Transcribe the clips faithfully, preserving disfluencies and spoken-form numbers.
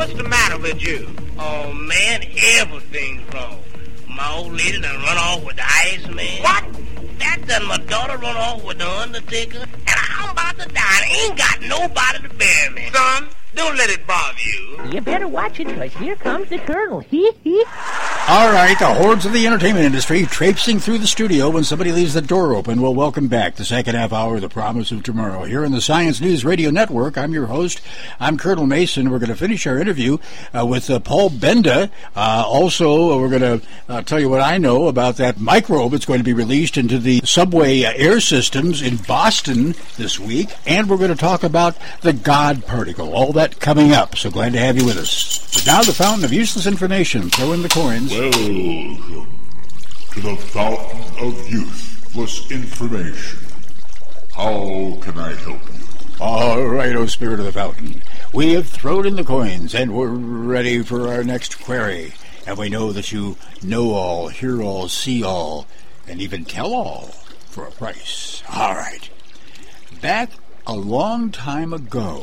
what's the matter with you? Oh, man, everything's wrong. My old lady done run off with the Iceman. What? That done my daughter run off with the Undertaker. And I'm about to die and ain't got nobody to bury me. Son, don't let it bother you. You better watch it, because here comes the Colonel. Hee hee. All right, the hordes of the entertainment industry traipsing through the studio when somebody leaves the door open. Well, welcome back. The second half hour of The Promise of Tomorrow. Here on the Science News Radio Network, I'm your host. I'm Colonel Mason. We're going to finish our interview uh, with uh, Paul Benda. Uh, also, we're going to uh, tell you what I know about that microbe that's going to be released into the subway uh, air systems in Boston this week. And we're going to talk about the God particle. All that coming up. So glad to have you with us. But now the fountain of useless information. Throw in the coins. Welcome to the Fountain of Useless Information. How can I help you? All right, O Spirit of the Fountain. We have thrown in the coins, and we're ready for our next query. And we know that you know all, hear all, see all, and even tell all for a price. All right. Back a long time ago,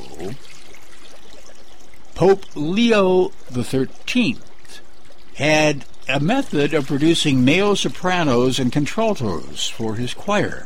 Pope Leo the thirteenth had a method of producing male sopranos and contraltos for his choir.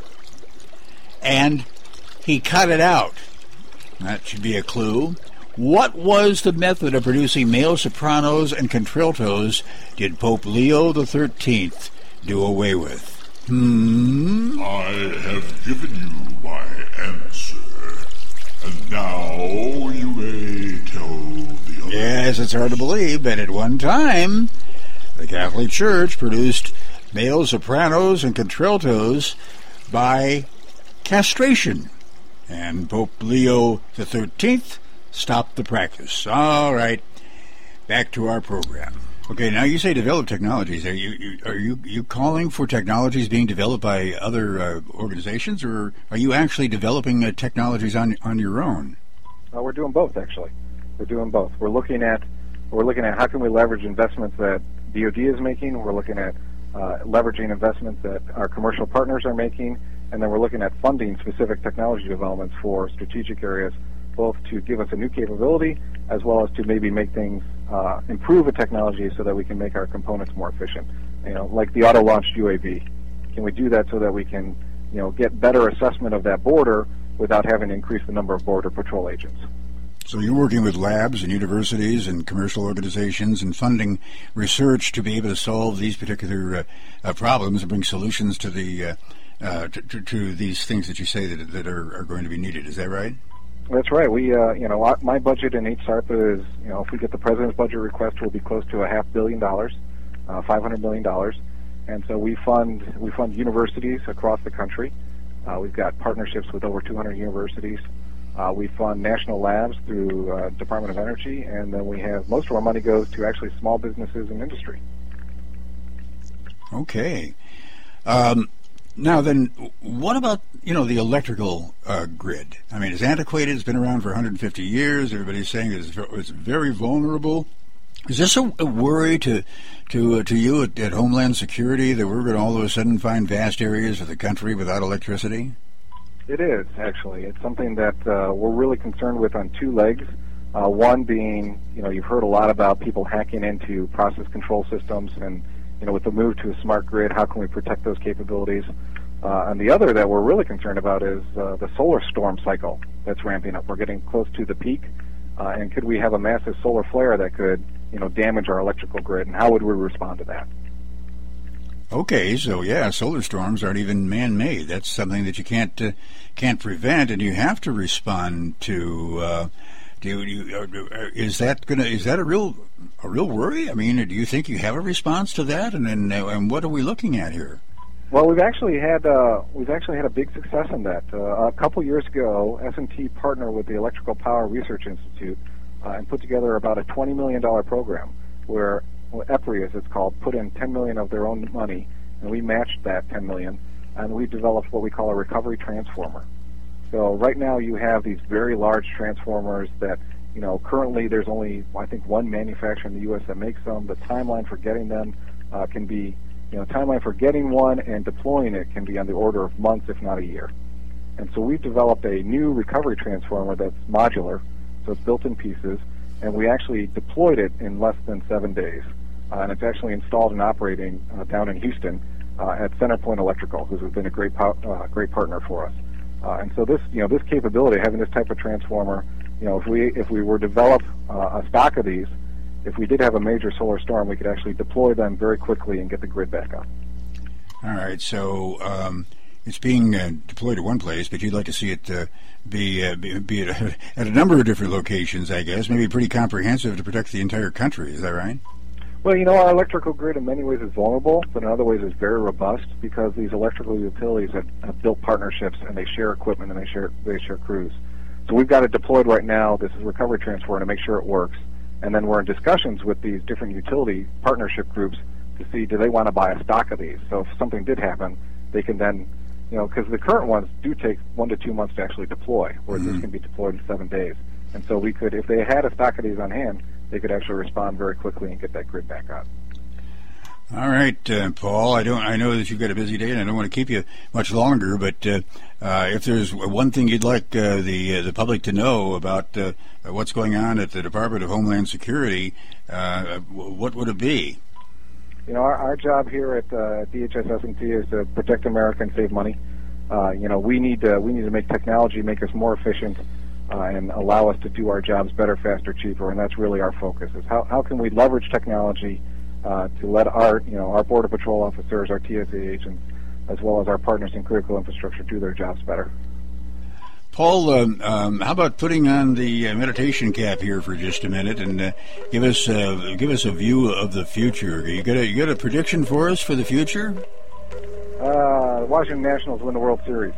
And he cut it out. That should be a clue. What was the method of producing male sopranos and contraltos did Pope Leo the thirteenth do away with? Hmm? I have given you my answer. And now you may tell the other. Yes, it's hard to believe, but at one time, the Catholic Church produced male sopranos and contraltos by castration. And Pope Leo the thirteenth stopped the practice. All right, back to our program. Okay, now you say develop technologies. Are you, you are you you calling for technologies being developed by other uh, organizations, or are you actually developing uh, technologies on on your own? Uh, we're doing both, actually. We're doing both. We're looking at we're looking at how can we leverage investments that D O D is making. We're looking at uh, leveraging investments that our commercial partners are making, and then we're looking at funding specific technology developments for strategic areas, both to give us a new capability as well as to maybe make things uh, improve a technology so that we can make our components more efficient. You know, like the auto-launched U A V. Can we do that so that we can, you know, get better assessment of that border without having to increase the number of border patrol agents? So you're working with labs and universities and commercial organizations and funding research to be able to solve these particular uh, uh, problems and bring solutions to the uh, uh, to, to, to these things that you say that that are, are going to be needed. Is that right? That's right. We, uh, you know, my budget in H SARPA is, you know, if we get the president's budget request, we'll be close to a half billion dollars, uh, five hundred million dollars, and so we fund we fund universities across the country. Uh, we've got partnerships with over two hundred universities. Uh, we fund national labs through uh, Department of Energy, and then we have most of our money goes to actually small businesses and industry. Okay. Um, now then, what about, you know, the electrical uh, grid? I mean, it's antiquated. It's been around for one hundred fifty years. Everybody's saying it's, it's very vulnerable. Is this a, a worry to to uh, to you at, at Homeland Security that we're going to all of a sudden find vast areas of the country without electricity? It is, actually. It's something that uh, we're really concerned with on two legs. Uh, one being, you know, you've heard a lot about people hacking into process control systems, and, you know, with the move to a smart grid, how can we protect those capabilities? Uh, and the other that we're really concerned about is uh, the solar storm cycle that's ramping up. We're getting close to the peak, uh, and could we have a massive solar flare that could, you know, damage our electrical grid, and how would we respond to that? Okay, so yeah, solar storms aren't even man-made. That's something that you can't uh, can't prevent, and you have to respond to. Uh, do you, is that gonna is that a real a real worry? I mean, do you think you have a response to that? And then, uh, and what are we looking at here? Well, we've actually had uh, we've actually had a big success in that. Uh, a couple years ago, S and T partnered with the Electrical Power Research Institute uh, and put together about a twenty million dollars program where well, EPRI, as it's called, put in ten million dollars of their own money, and we matched that ten million dollars, and we developed what we call a recovery transformer. So right now you have these very large transformers that, you know, currently there's only, I think, one manufacturer in the U S that makes them. The timeline for getting them uh, can be, you know, timeline for getting one and deploying it can be on the order of months, if not a year. And so we've developed a new recovery transformer that's modular, so it's built in pieces, and we actually deployed it in less than seven days. Uh, and it's actually installed and operating uh, down in Houston uh, at Centerpoint Electrical, who's been a great po- uh, great partner for us. Uh, and so this, you know, this capability, having this type of transformer, you know, if we if we were to develop uh, a stock of these, if we did have a major solar storm, we could actually deploy them very quickly and get the grid back up. All right, so um, it's being uh, deployed at one place, but you'd like to see it uh, be uh, be, be at, a, at a number of different locations, I guess, maybe pretty comprehensive to protect the entire country. Is that right? Well, you know, our electrical grid in many ways is vulnerable, but in other ways is very robust because these electrical utilities have, have built partnerships and they share equipment and they share they share crews. So we've got it deployed right now. This is recovery transfer to make sure it works. And then we're in discussions with these different utility partnership groups to see, do they want to buy a stock of these? So if something did happen, they can then, you know, because the current ones do take one to two months to actually deploy, whereas mm-hmm. this can be deployed in seven days. And so we could, if they had a stock of these on hand, they could actually respond very quickly and get that grid back up. All right, uh, Paul. I don't. I know that you've got a busy day, and I don't want to keep you much longer. But uh, uh, if there's one thing you'd like uh, the uh, the public to know about uh, what's going on at the Department of Homeland Security, uh, what would it be? You know, our, our job here at uh, D H S S and T is to protect America and save money. Uh, you know, we need to we need to make technology make us more efficient. Uh, and allow us to do our jobs better, faster, cheaper, and that's really our focus. Is how how can we leverage technology uh, to let our you know our Border Patrol officers, our T S A agents, as well as our partners in critical infrastructure do their jobs better. Paul, um, um, how about putting on the uh, meditation cap here for just a minute and uh, give us uh, give us a view of the future? You got a you got a prediction for us for the future? Uh, Washington Nationals win the World Series.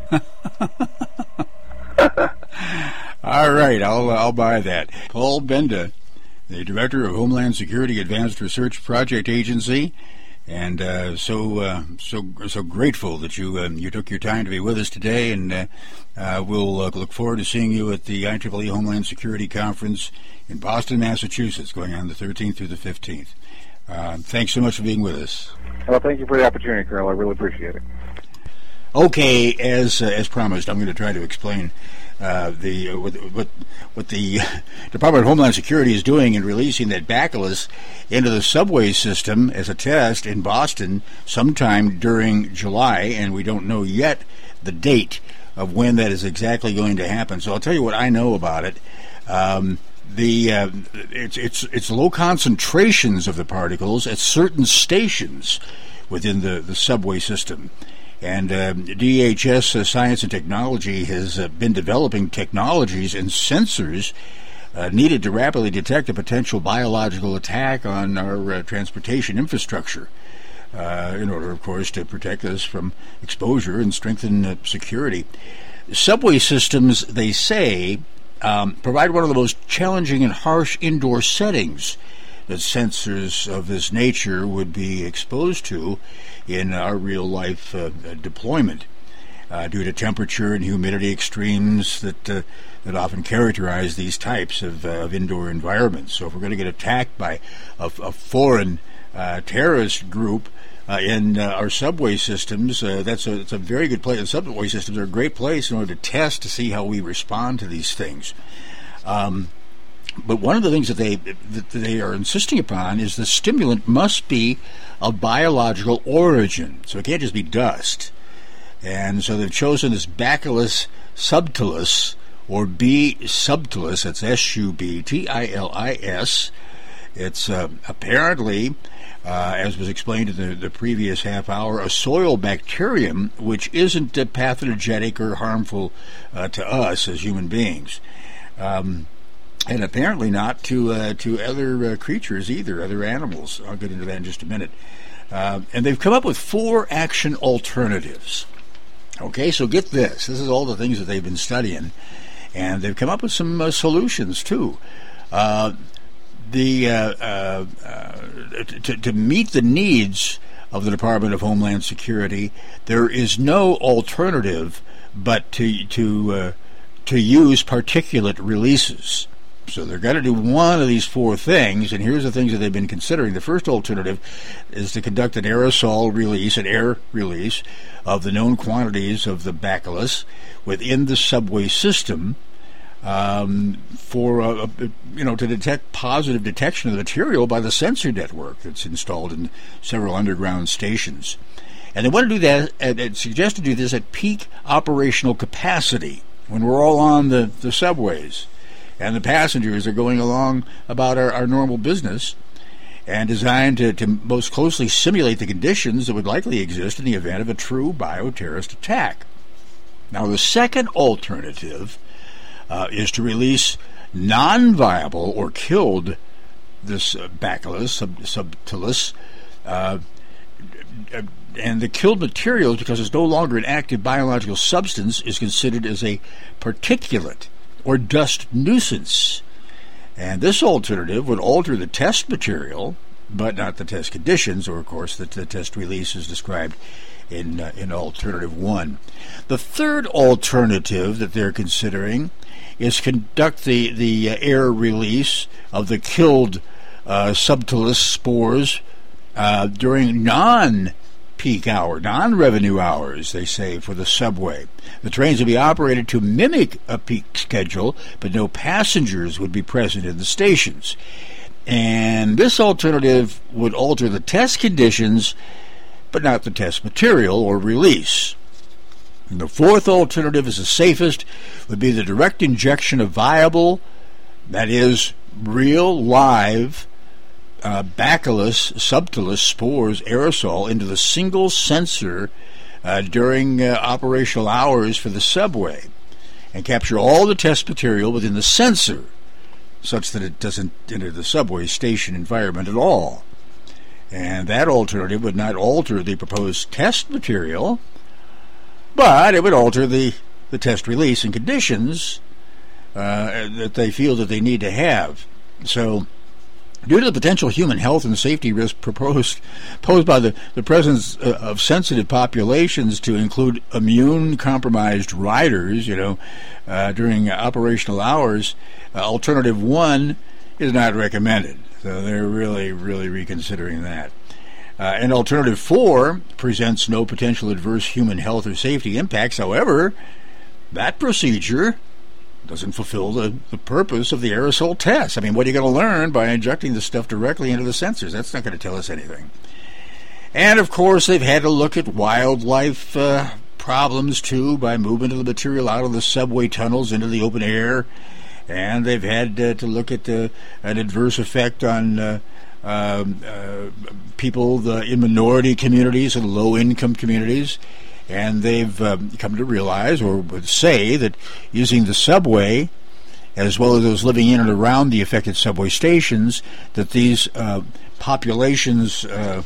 All right, I'll I'll buy that. Paul Benda, the Director of Homeland Security Advanced Research Project Agency, and uh, so uh, so so grateful that you um, you took your time to be with us today, and uh, uh, we'll uh, look forward to seeing you at the I triple E Homeland Security Conference in Boston, Massachusetts, going on the thirteenth through the fifteenth. Uh, thanks so much for being with us. Well, thank you for the opportunity, Carl. I really appreciate it. Okay, as uh, as promised, I'm going to try to explain uh, the uh, what, what what the Department of Homeland Security is doing in releasing that bacillus into the subway system as a test in Boston sometime during July, and we don't know yet the date of when that is exactly going to happen. So I'll tell you what I know about it. Um, the uh, it's it's it's low concentrations of the particles at certain stations within the, the subway system. And uh, D H S uh, Science and Technology has uh, been developing technologies and sensors uh, needed to rapidly detect a potential biological attack on our uh, transportation infrastructure uh, in order, of course, to protect us from exposure and strengthen uh, security. Subway systems, they say, um, provide one of the most challenging and harsh indoor settings that sensors of this nature would be exposed to in our real-life uh, deployment uh, due to temperature and humidity extremes that uh, that often characterize these types of, uh, of indoor environments. So if we're going to get attacked by a, a foreign uh, terrorist group uh, in uh, our subway systems, uh, that's a, it's a very good place. The subway systems are a great place in order to test to see how we respond to these things. Um, But one of the things that they that they are insisting upon is the stimulant must be of biological origin, so it can't just be dust. And so they've chosen this Bacillus subtilis, or B subtilis. That's S U B T I L I S. It's uh, apparently, uh, as was explained in the, the previous half hour, a soil bacterium which isn't uh, pathogenic or harmful uh, to us as human beings. Um, And apparently not to uh, to other uh, creatures either, other animals. I'll get into that in just a minute. Uh, and they've come up with four action alternatives. Okay, so get this. This is all the things that they've been studying. And they've come up with some uh, solutions, too. Uh, the uh, uh, uh, to, to meet the needs of the Department of Homeland Security, there is no alternative but to to uh, to use particulate releases. So they're going to do one of these four things, and here's the things that they've been considering. The first alternative is to conduct an aerosol release, an air release, of the known quantities of the bacillus within the subway system um, for uh, you know to detect positive detection of the material by the sensor network that's installed in several underground stations. And they want to do that, and suggest to do this at peak operational capacity when we're all on the, the subways and the passengers are going along about our, our normal business, and designed to, to most closely simulate the conditions that would likely exist in the event of a true bioterrorist attack. Now, the second alternative uh, is to release non-viable or killed this uh, Bacillus sub- subtilis, uh, and the killed materials, because it's no longer an active biological substance, is considered as a particulate or dust nuisance. And this alternative would alter the test material, but not the test conditions, or of course the, the test release is described in uh, in alternative one. The third alternative that they're considering is conduct the, the uh, air release of the killed uh, subtilis spores uh, during non peak hour, non-revenue hours, they say, for the subway. The trains would be operated to mimic a peak schedule, but no passengers would be present in the stations. And this alternative would alter the test conditions, but not the test material or release. And the fourth alternative is the safest, would be the direct injection of viable, that is, real, live, Uh, Bacillus subtilis spores aerosol into the single sensor uh, during uh, operational hours for the subway, and capture all the test material within the sensor, such that it doesn't enter the subway station environment at all. And that alternative would not alter the proposed test material, but it would alter the, the test release and conditions uh, that they feel that they need to have. So, due to the potential human health and safety risk proposed, posed by the, the presence uh, of sensitive populations to include immune-compromised riders, you know, uh, during operational hours, uh, alternative one is not recommended. So they're really, really reconsidering that. Uh, and alternative four presents no potential adverse human health or safety impacts. However, that procedure doesn't fulfill the, the purpose of the aerosol test. I mean, what are you going to learn by injecting this stuff directly into the sensors? That's not going to tell us anything. And, of course, they've had to look at wildlife uh, problems, too, by moving the material out of the subway tunnels into the open air. And they've had uh, to look at uh, an adverse effect on uh, uh, uh, people the, in minority communities and low-income communities. And they've um, come to realize, or would say, that using the subway, as well as those living in and around the affected subway stations, that these uh, populations, uh,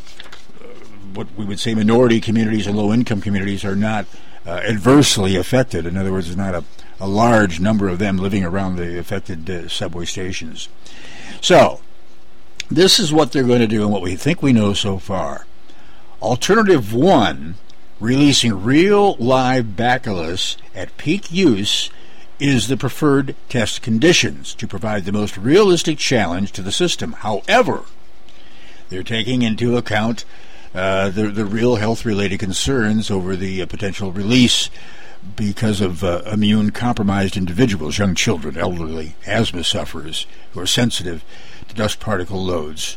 what we would say minority communities and low-income communities, are not uh, adversely affected. In other words, there's not a, a large number of them living around the affected uh, subway stations. So, this is what they're going to do and what we think we know so far. Alternative one, releasing real live Bacillus at peak use, is the preferred test conditions to provide the most realistic challenge to the system. However, they're taking into account uh, the, the real health-related concerns over the uh, potential release because of uh, immune-compromised individuals, young children, elderly, asthma sufferers who are sensitive to dust particle loads.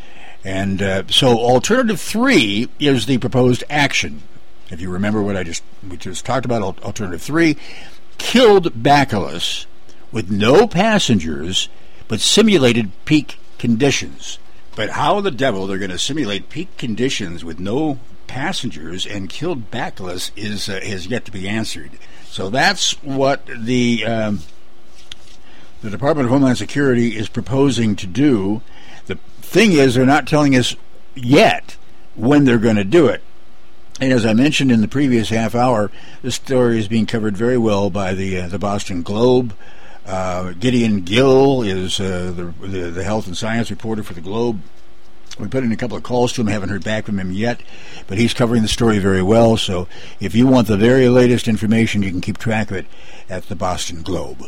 And uh, so alternative three is the proposed action. If you remember what I just we just talked about, alternative three, killed Bacillus with no passengers, but simulated peak conditions. But how the devil they're going to simulate peak conditions with no passengers and killed Bacillus is uh, has yet to be answered. So that's what the um, the Department of Homeland Security is proposing to do. The thing is, they're not telling us yet when they're going to do it. And as I mentioned in the previous half hour, this story is being covered very well by the uh, the Boston Globe. Uh, Gideon Gill is uh, the, the the health and science reporter for the Globe. We put in a couple of calls to him, haven't heard back from him yet, but he's covering the story very well. So if you want the very latest information, you can keep track of it at the Boston Globe.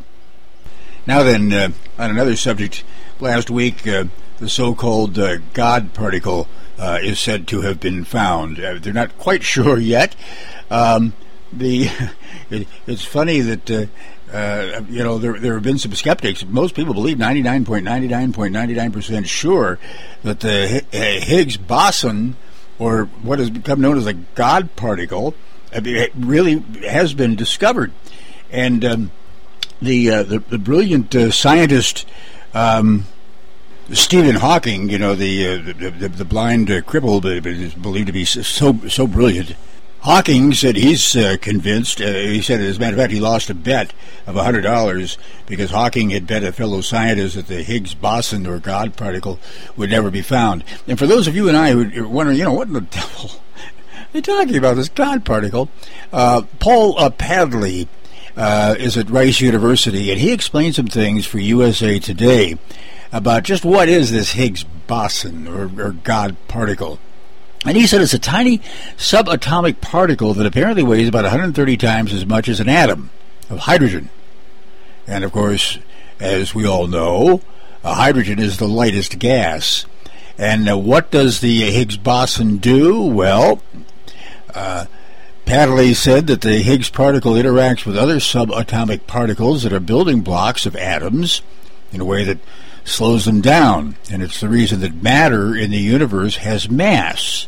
Now then, uh, on another subject, last week uh, the so-called uh, God particle Uh, is said to have been found. Uh, they're not quite sure yet. Um, the it, it's funny that uh, Uh, you know, there there have been some skeptics. Most people believe ninety-nine point nine nine point nine nine percent sure that the Higgs boson, or what has become known as a God particle, it really has been discovered. And um, the, uh, the the brilliant uh, scientist um, Stephen Hawking, you know, the uh, the, the, the blind uh, cripple, but is believed to be so so brilliant. Hawking said he's uh, convinced, uh, he said, as a matter of fact, he lost a bet of one hundred dollars because Hawking had bet a fellow scientist that the Higgs boson, or God particle, would never be found. And for those of you and I who are wondering, you know, what in the devil are they talking about, this God particle? Uh, Paul uh, Padley uh, is at Rice University, and he explained some things for U S A Today about just what is this Higgs boson, or, or God particle. And he said it's a tiny subatomic particle that apparently weighs about one hundred thirty times as much as an atom of hydrogen. And, of course, as we all know, uh, hydrogen is the lightest gas. And uh, what does the Higgs boson do? Well, uh, Padley said that the Higgs particle interacts with other subatomic particles that are building blocks of atoms in a way that slows them down, and it's the reason that matter in the universe has mass.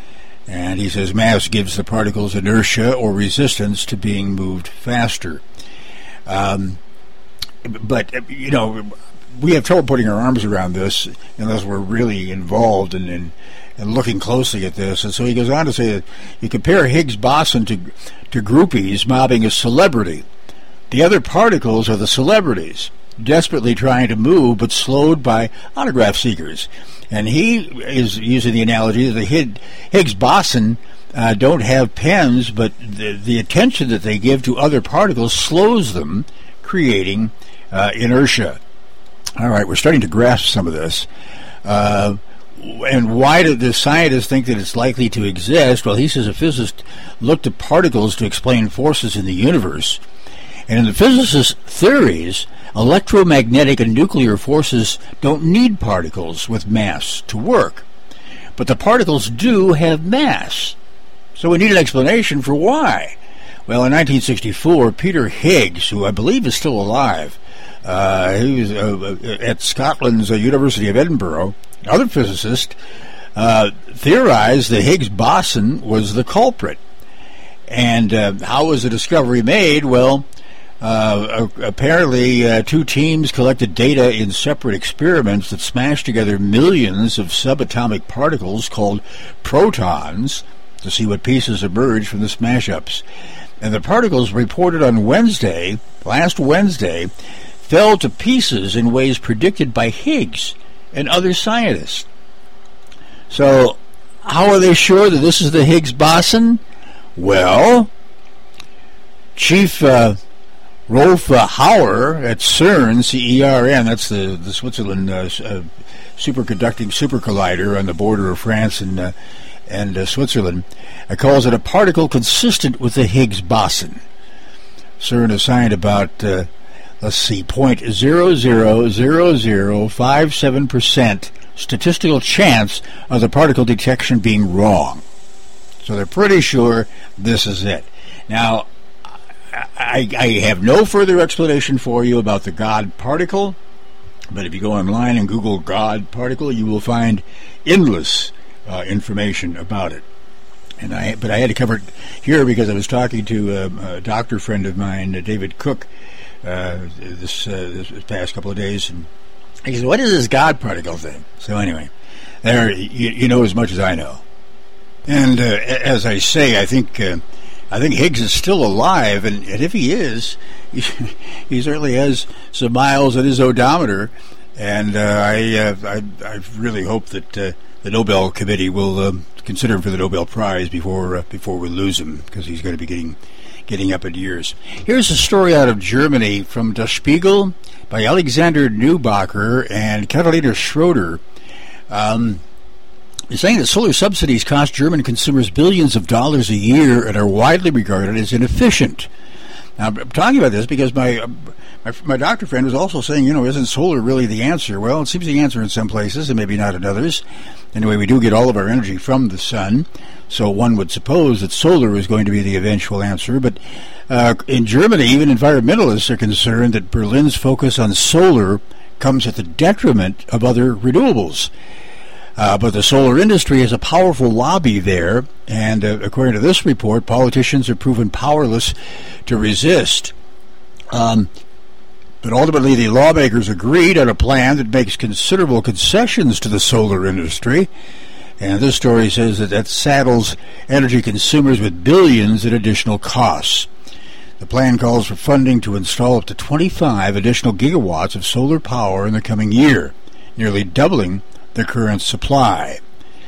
And he says mass gives the particles inertia or resistance to being moved faster. Um, but, you know, we have trouble putting our arms around this unless we're really involved in, in, in looking closely at this. And so he goes on to say that you compare Higgs boson to, to groupies mobbing a celebrity. The other particles are the celebrities, desperately trying to move, but slowed by autograph seekers. And he is using the analogy that the Higgs boson uh, don't have pens, but the, the attention that they give to other particles slows them, creating uh, inertia. All right, we're starting to grasp some of this. Uh, and why do the scientists think that it's likely to exist? Well, he says a physicist looked at particles to explain forces in the universe. And in the physicist's theories, electromagnetic and nuclear forces don't need particles with mass to work. But the particles do have mass. So we need an explanation for why. Well, in nineteen sixty-four, Peter Higgs, who I believe is still alive, uh, he was uh, at Scotland's uh, University of Edinburgh, another physicist, uh, theorized the Higgs boson was the culprit. And uh, how was the discovery made? Well, Uh, apparently, uh, two teams collected data in separate experiments that smashed together millions of subatomic particles called protons to see what pieces emerged from the smash-ups. And the particles reported on Wednesday, last Wednesday, fell to pieces in ways predicted by Higgs and other scientists. So, how are they sure that this is the Higgs boson? Well, Chief Uh, Rolf uh, Hauer at CERN, C E R N, that's the, the Switzerland uh, uh, superconducting super collider on the border of France and, uh, and uh, Switzerland, uh, calls it a particle consistent with the Higgs boson. CERN assigned about, uh, let's see, zero point zero zero zero zero five seven percent statistical chance of the particle detection being wrong. So they're pretty sure this is it. Now, I, I have no further explanation for you about the God particle, but if you go online and Google God particle, you will find endless uh, information about it. And I, but I had to cover it here because I was talking to a, a doctor friend of mine, uh, David Cook, uh, this, uh, this past couple of days, and he said, "What is this God particle thing?" So anyway, there you, you know as much as I know. And uh, as I say, I think. Uh, I think Higgs is still alive, and, and if he is, he, he certainly has some miles in his odometer, and uh, I, uh, I I really hope that uh, the Nobel Committee will uh, consider him for the Nobel Prize before uh, before we lose him, because he's going to be getting getting up in years. Here's a story out of Germany from Der Spiegel by Alexander Neubacher and Catalina Schroeder. Um, It's saying that solar subsidies cost German consumers billions of dollars a year and are widely regarded as inefficient. Now, I'm talking about this because my, uh, my my doctor friend was also saying, you know, isn't solar really the answer? Well, it seems the answer in some places and maybe not in others. Anyway, we do get all of our energy from the sun, so one would suppose that solar is going to be the eventual answer. But uh, in Germany, even environmentalists are concerned that Berlin's focus on solar comes at the detriment of other renewables. Uh, but the solar industry has a powerful lobby there, and uh, according to this report, politicians have proven powerless to resist. Um, but ultimately, the lawmakers agreed on a plan that makes considerable concessions to the solar industry. And this story says that that saddles energy consumers with billions in additional costs. The plan calls for funding to install up to twenty-five additional gigawatts of solar power in the coming year, nearly doubling the current supply.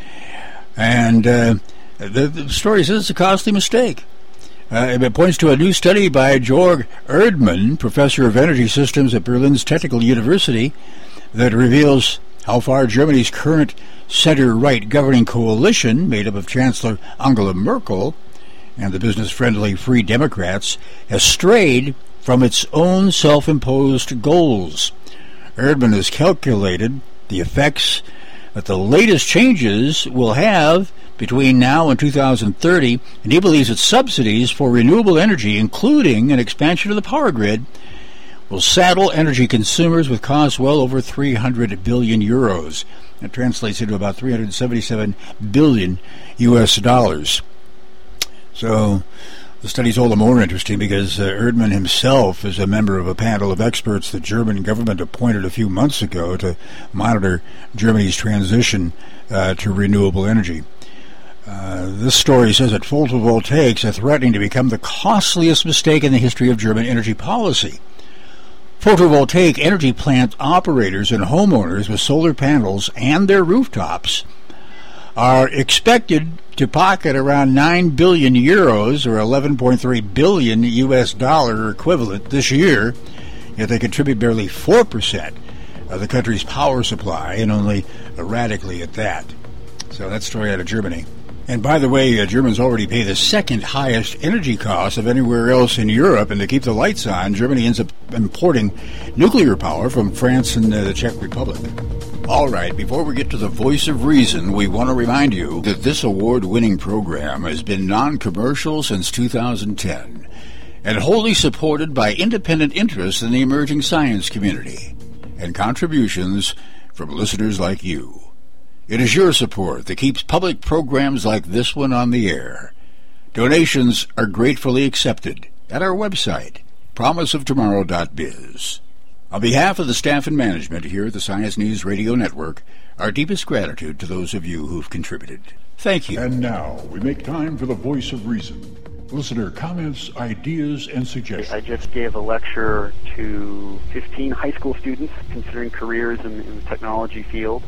And uh, the, the story says it's a costly mistake. Uh, it points to a new study by Jörg Erdmann, professor of energy systems at Berlin's Technical University, that reveals how far Germany's current center-right governing coalition, made up of Chancellor Angela Merkel and the business-friendly Free Democrats, has strayed from its own self-imposed goals. Erdmann has calculated the effects that the latest changes will have between now and two thousand thirty, and he believes that subsidies for renewable energy, including an expansion of the power grid, will saddle energy consumers with costs well over three hundred billion euros. That translates into about three hundred seventy-seven billion U S dollars. So the study's all the more interesting because uh, Erdmann himself is a member of a panel of experts the German government appointed a few months ago to monitor Germany's transition uh, to renewable energy. Uh, this story says that photovoltaics are threatening to become the costliest mistake in the history of German energy policy. Photovoltaic energy plant operators and homeowners with solar panels and their rooftops are expected to pocket around nine billion euros or eleven point three billion U S dollar equivalent this year, yet they contribute barely four percent of the country's power supply, and only erratically at that. So that story out of Germany. And by the way, uh, Germans already pay the second highest energy cost of anywhere else in Europe, and to keep the lights on, Germany ends up importing nuclear power from France and uh, the Czech Republic. All right, before we get to the voice of reason, we want to remind you that this award-winning program has been non-commercial since two thousand ten and wholly supported by independent interests in the emerging science community and contributions from listeners like you. It is your support that keeps public programs like this one on the air. Donations are gratefully accepted at our website, promise of tomorrow dot biz. On behalf of the staff and management here at the Science News Radio Network, our deepest gratitude to those of you who've contributed. Thank you. And now we make time for the voice of reason. Listener comments, ideas, and suggestions. I just gave a lecture to fifteen high school students considering careers in, in the technology field.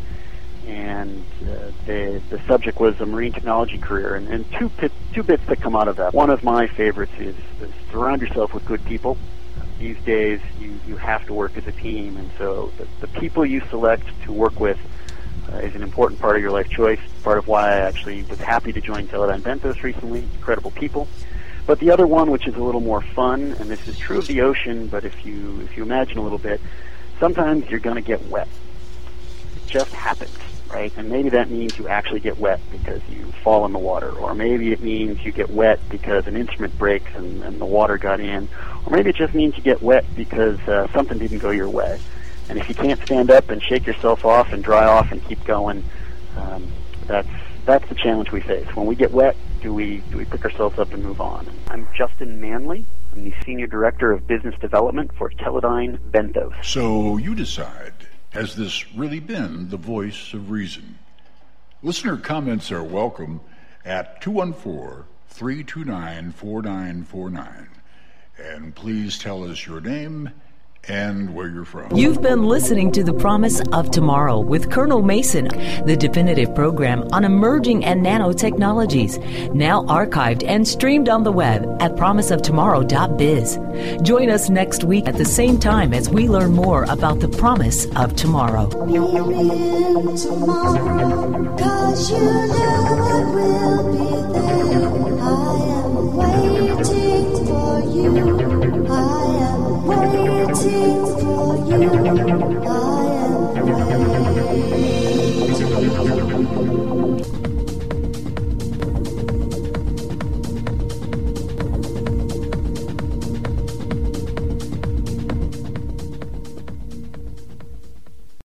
And uh, the the subject was a marine technology career, and, and two pit, two bits that come out of that. One of my favorites is, is surround yourself with good people. These days, you, you have to work as a team, and so the, the people you select to work with uh, is an important part of your life choice. Part of why I actually was happy to join Teledyne Bentos recently. Incredible people. But the other one, which is a little more fun, and this is true of the ocean, but if you if you imagine a little bit, sometimes you're going to get wet. It just happens. Right? And maybe that means you actually get wet because you fall in the water, or maybe it means you get wet because an instrument breaks and, and the water got in, or maybe it just means you get wet because uh, something didn't go your way. And if you can't stand up and shake yourself off and dry off and keep going, um, that's that's the challenge we face. When we get wet, do we do we pick ourselves up and move on? I'm Justin Manley. I'm the Senior Director of Business Development for Teledyne Bentos. So you decide. Has this really been the voice of reason? Listener comments are welcome at two one four, three two nine, four nine four nine. And please tell us your name and where you're from. You've been listening to The Promise of Tomorrow with Colonel Mason, the definitive program on emerging and nanotechnologies, now archived and streamed on the web at promise of tomorrow dot biz. Join us next week at the same time as we learn more about the promise of tomorrow. Maybe tomorrow, 'cause you know I will be there. I am waiting for you. waiting for you. I